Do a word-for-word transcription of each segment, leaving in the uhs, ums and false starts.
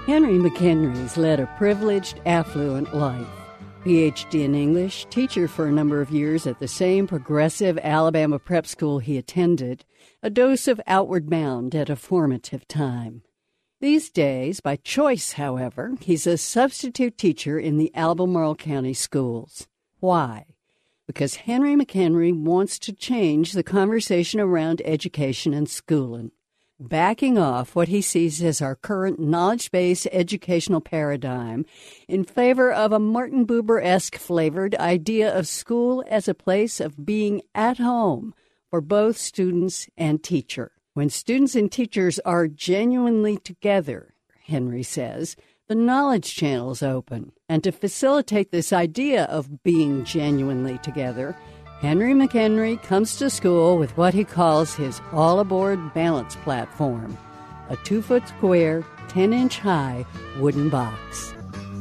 Henry McHenry's led a privileged, affluent life. P H D in English, teacher for a number of years at the same progressive Alabama prep school he attended, a dose of outward bound at a formative time. These days, by choice, however, he's a substitute teacher in the Albemarle County schools. Why? Because Henry McHenry wants to change the conversation around education and schooling, backing off what he sees as our current knowledge-based educational paradigm in favor of a Martin Buber-esque flavored idea of school as a place of being at home for both students and teacher. When students and teachers are genuinely together, Henry says, the knowledge channel's open. And to facilitate this idea of being genuinely together, Henry McHenry comes to school with what he calls his all-aboard balance platform, a two-foot square, ten-inch high wooden box.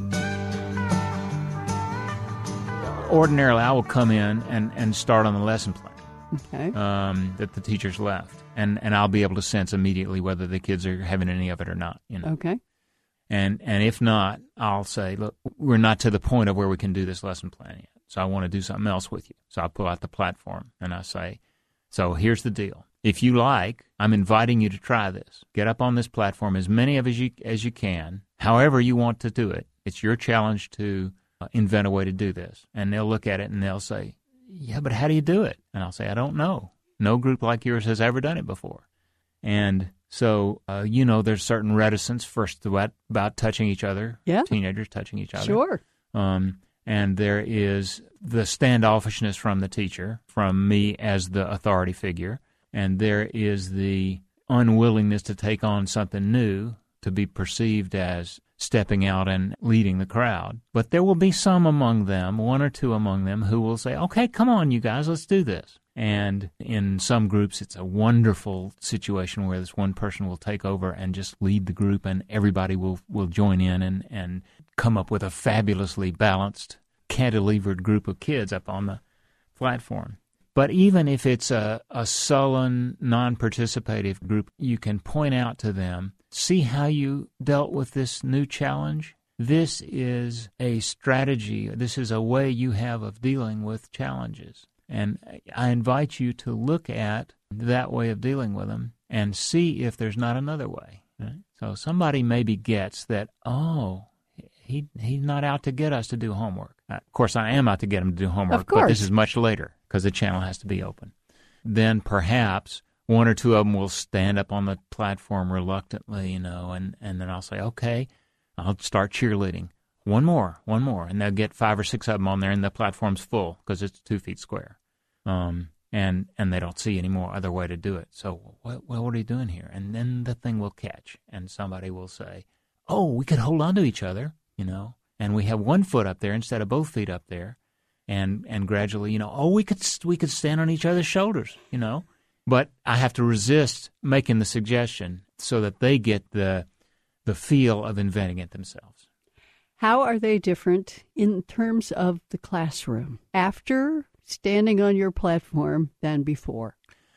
Ordinarily, I will come in and, and start on the lesson plan okay. um, that the teachers left, and, and I'll be able to sense immediately whether the kids are having any of it or not. You know? Okay. And and if not, I'll say, look, we're not to the point of where we can do this lesson plan yet. So I want to do something else with you. So I pull out the platform and I say, so here's the deal. If you like, I'm inviting you to try this. Get up on this platform, as many of as you as you can, however you want to do it. It's your challenge to uh, invent a way to do this. And they'll look at it and they'll say, yeah, but how do you do it? And I'll say, I don't know. No group like yours has ever done it before. And so, uh, you know, there's certain reticence first about, about touching each other, yeah. teenagers touching each other. Sure. Um, and there is the standoffishness from the teacher, from me as the authority figure, and there is the unwillingness to take on something new, to be perceived as stepping out and leading the crowd. But there will be some among them, one or two among them, who will say, okay, come on, you guys, let's do this. And in some groups, it's a wonderful situation where this one person will take over and just lead the group, and everybody will, will join in and, and come up with a fabulously balanced, cantilevered group of kids up on the platform. But even if it's a, a sullen, non-participative group, you can point out to them, see how you dealt with this new challenge? This is a strategy. This is a way you have of dealing with challenges. And I invite you to look at that way of dealing with them and see if there's not another way. Right? So somebody maybe gets that, oh, he he's not out to get us to do homework. Uh, of course, I am out to get him to do homework, but this is much later because the channel has to be open. Then perhaps one or two of them will stand up on the platform reluctantly, you know, and, and then I'll say, okay, I'll start cheerleading. One more, one more, and they'll get five or six of them on there, and the platform's full because it's two feet square. Um, and and they don't see any more other way to do it. So, what, what are you doing here? And then the thing will catch, and somebody will say, oh, we could hold on to each other, you know, and we have one foot up there instead of both feet up there, and and gradually, you know, oh, we could we could stand on each other's shoulders, you know. But I have to resist making the suggestion so that they get the the feel of inventing it themselves. How are they different in terms of the classroom after standing on your platform than before?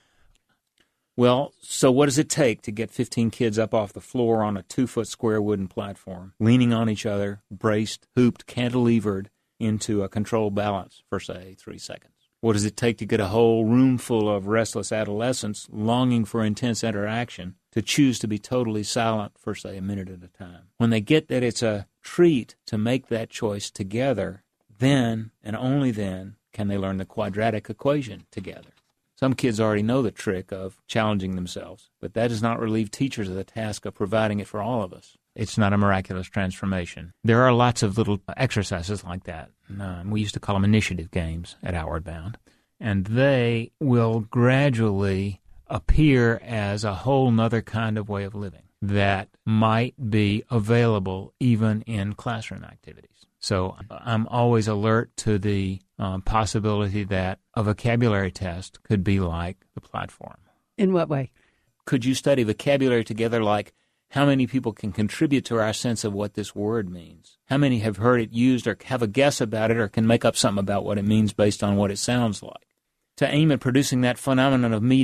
Well, so what does it take to get fifteen kids up off the floor on a two-foot square wooden platform, leaning on each other, braced, hooped, cantilevered into a controlled balance for, say, three seconds? What does it take to get a whole room full of restless adolescents longing for intense interaction to choose to be totally silent for, say, a minute at a time? When they get that it's a treat to make that choice together, then and only then can they learn the quadratic equation together. Some kids already know the trick of challenging themselves, but that does not relieve teachers of the task of providing it for all of us. It's not a miraculous transformation. There are lots of little exercises like that. Um, we used to call them initiative games at Outward Bound, and they will gradually appear as a whole nother kind of way of living that might be available even in classroom activities. So I'm always alert to the um, possibility that a vocabulary test could be like the platform. In what way? Could you study vocabulary together, like how many people can contribute to our sense of what this word means? How many have heard it used or have a guess about it or can make up something about what it means based on what it sounds like? To aim at producing that phenomenon of meeting,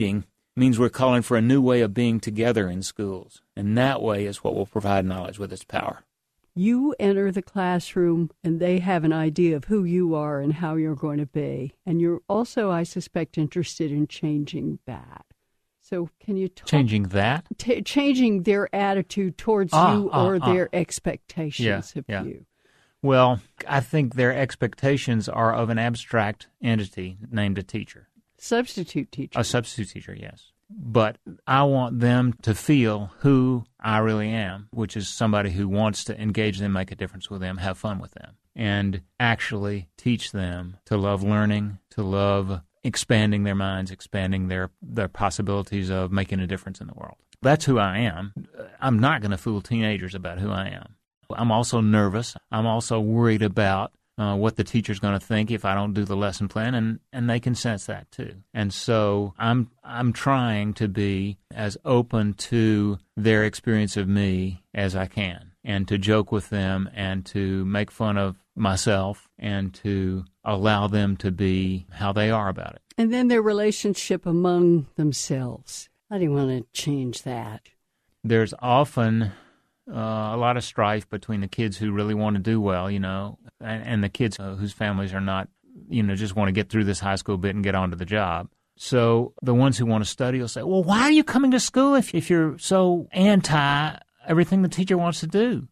means we're calling for a new way of being together in schools. And that way is what will provide knowledge with its power. You enter the classroom, and they have an idea of who you are and how you're going to be. And you're also, I suspect, interested in changing that. So can you talk? Changing that? T- changing their attitude towards ah, you ah, or ah. their expectations yeah, of yeah. you. Well, I think their expectations are of an abstract entity named a teacher. Substitute teacher. A substitute teacher, yes. But I want them to feel who I really am, which is somebody who wants to engage them, make a difference with them, have fun with them, and actually teach them to love learning, to love expanding their minds, expanding their, their possibilities of making a difference in the world. That's who I am. I'm not going to fool teenagers about who I am. I'm also nervous. I'm also worried about Uh, what the teacher's going to think if I don't do the lesson plan, and, and they can sense that too. And so I'm I'm trying to be as open to their experience of me as I can, and to joke with them, and to make fun of myself, and to allow them to be how they are about it. And then their relationship among themselves. How do you want to change that? There's often Uh, a lot of strife between the kids who really want to do well, you know, and, and the kids uh, whose families are not, you know, just want to get through this high school bit and get on to the job. So the ones who want to study will say, well, why are you coming to school if, if you're so anti everything the teacher wants to do?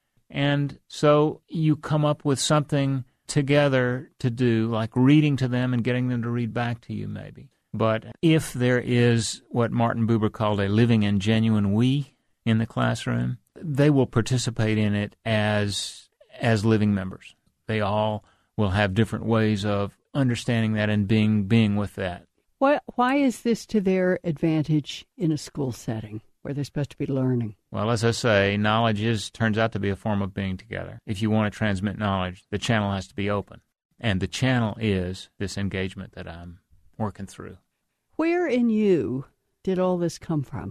And so you come up with something together to do, like reading to them and getting them to read back to you maybe. But if there is what Martin Buber called a living and genuine we in the classroom, they will participate in it as as living members. They all will have different ways of understanding that and being being with that. Why, why is this to their advantage in a school setting where they're supposed to be learning? Well, as I say, knowledge is turns out to be a form of being together. If you want to transmit knowledge, the channel has to be open. And the channel is this engagement that I'm working through. Where in you did all this come from?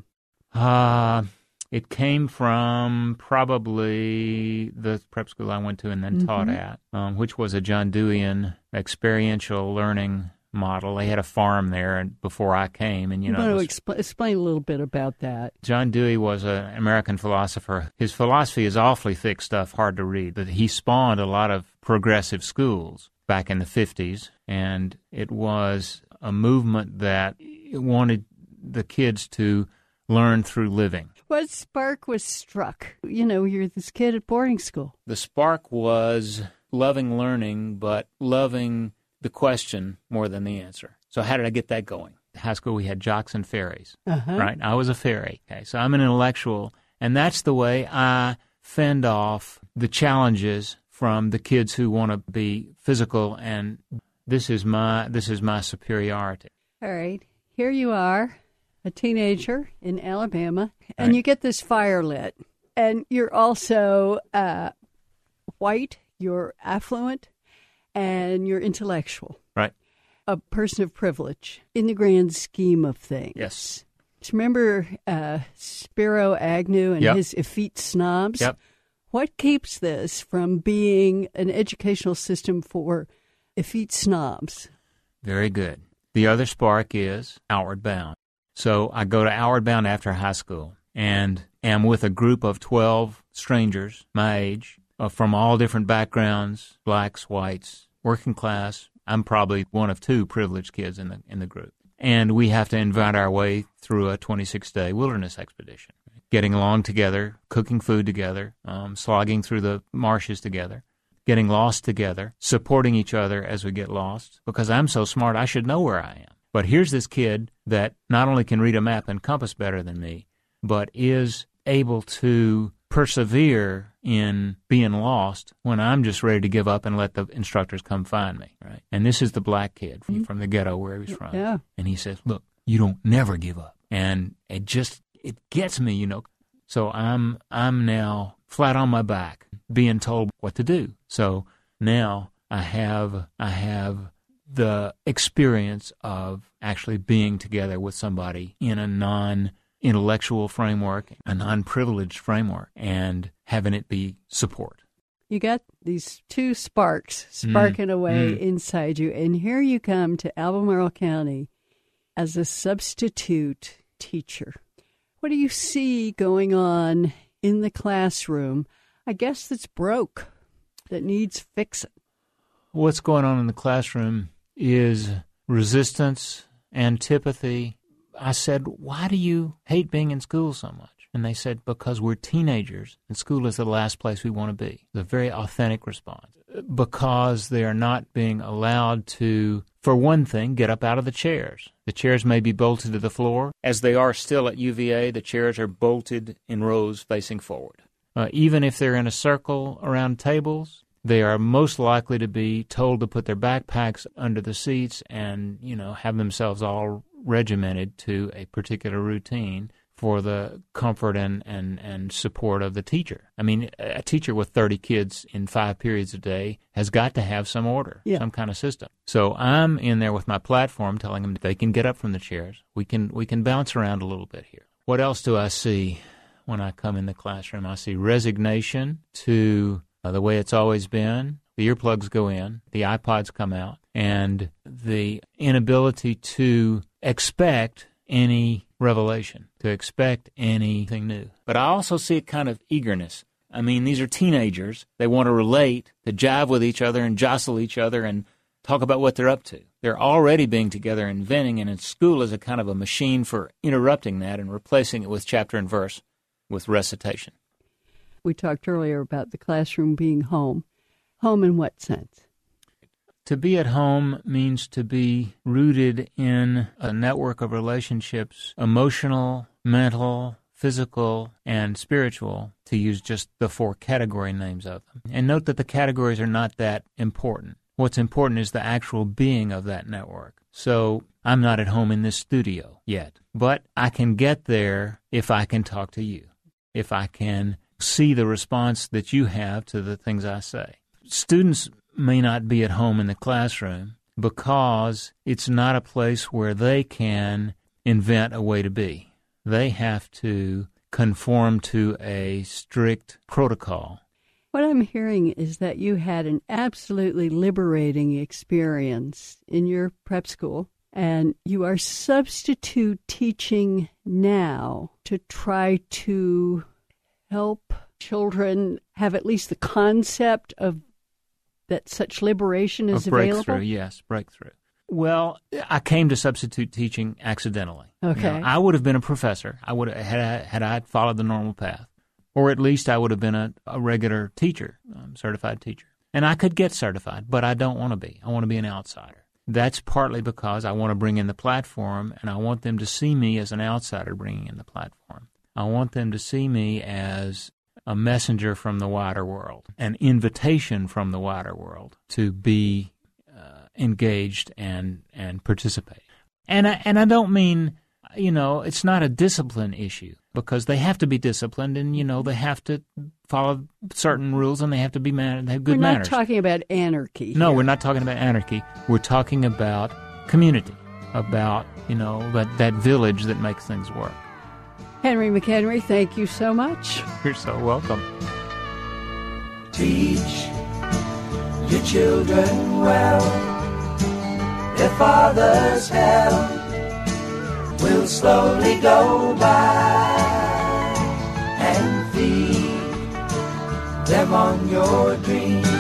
Uh, it came from probably the prep school I went to and then mm-hmm. taught at, um, which was a John Deweyan experiential learning model. They had a farm there before I came. And you, you know, want to expl- explain a little bit about that? John Dewey was an American philosopher. His philosophy is awfully thick stuff, hard to read, but he spawned a lot of progressive schools back in the fifties, and it was a movement that wanted the kids to learn through living. What spark was struck? You know, you're this kid at boarding school. The spark was loving learning, but loving the question more than the answer. So how did I get that going? In high school, we had jocks and fairies, uh-huh. right? I was a fairy. Okay, so I'm an intellectual, and that's the way I fend off the challenges from the kids who want to be physical, and this is my this is my superiority. All right, here you are, a teenager in Alabama, and right. you get this fire lit, and you're also uh, white, you're affluent, and you're intellectual. Right. A person of privilege in the grand scheme of things. Yes. Remember uh, Spiro Agnew and yep. his effete snobs? Yep. What keeps this from being an educational system for effete snobs? Very good. The other spark is Outward Bound. So I go to Outward Bound after high school and am with a group of twelve strangers my age uh, from all different backgrounds, blacks, whites, working class. I'm probably one of two privileged kids in the in the group. And we have to invite our way through a twenty-six day wilderness expedition, getting along together, cooking food together, um, slogging through the marshes together, getting lost together, supporting each other as we get lost. Because I'm so smart, I should know where I am. But here's this kid that not only can read a map and compass better than me, but is able to persevere in being lost when I'm just ready to give up and let the instructors come find me, right? And this is the black kid from, from the ghetto where he was from. Yeah. And he says, look, you don't never give up. And it just, it gets me, you know. So I'm I'm now flat on my back being told what to do. So now I have I have the experience of actually being together with somebody in a non-intellectual framework, a non-privileged framework, and having it be support. You got these two sparks sparking mm, away mm. inside you, and here you come to Albemarle County, as a substitute teacher. What do you see going on in the classroom, I guess, that's broke, that needs fixing? What's going on in the classroom is resistance, antipathy. I said, why do you hate being in school so much? And they said, because we're teenagers, and school is the last place we want to be. The very authentic response. Because they are not being allowed to, for one thing, get up out of the chairs. The chairs may be bolted to the floor. As they are still at U V A, the chairs are bolted in rows facing forward. Uh, even if they're in a circle around tables, they are most likely to be told to put their backpacks under the seats and, you know, have themselves all regimented to a particular routine for the comfort and, and, and support of the teacher. I mean, a teacher with thirty kids in five periods a day has got to have some order, yeah. some kind of system. So I'm in there with my platform telling them they can get up from the chairs. We can we can bounce around a little bit here. What else do I see when I come in the classroom? I see resignation to uh, the way it's always been. The earplugs go in, the iPods come out, and the inability to expect any revelation, to expect anything new. But I also see a kind of eagerness. I mean, these are teenagers. They want to relate, to jive with each other and jostle each other and talk about what they're up to. They're already being together inventing, and in school is a kind of a machine for interrupting that and replacing it with chapter and verse, with recitation. We talked earlier about the classroom being home. Home in what sense? To be at home means to be rooted in a network of relationships, emotional, mental, physical, and spiritual, to use just the four category names of them. And note that the categories are not that important. What's important is the actual being of that network. So I'm not at home in this studio yet, but I can get there if I can talk to you, if I can see the response that you have to the things I say. Students may not be at home in the classroom because it's not a place where they can invent a way to be. They have to conform to a strict protocol. What I'm hearing is that you had an absolutely liberating experience in your prep school, and you are substitute teaching now to try to help children have at least the concept of that such liberation is a breakthrough, available? Yes, breakthrough. Well, I came to substitute teaching accidentally. Okay. You know, I would have been a professor. I would have, had I, had I followed the normal path, or at least I would have been a, a regular teacher, um, certified teacher. And I could get certified, but I don't want to be. I want to be an outsider. That's partly because I want to bring in the platform, and I want them to see me as an outsider bringing in the platform. I want them to see me as a messenger from the wider world, an invitation from the wider world to be uh, engaged and and participate. And I, and I don't mean, you know, it's not a discipline issue, because they have to be disciplined, and, you know, they have to follow certain rules, and they have to be man- they have good manners. We're not manners. talking about anarchy No, here. We're not talking about anarchy. We're talking about community, about, you know, that, that village that makes things work. Henry McHenry, thank you so much. You're so welcome. Teach your children well. Their father's help will slowly go by, and feed them on your dreams.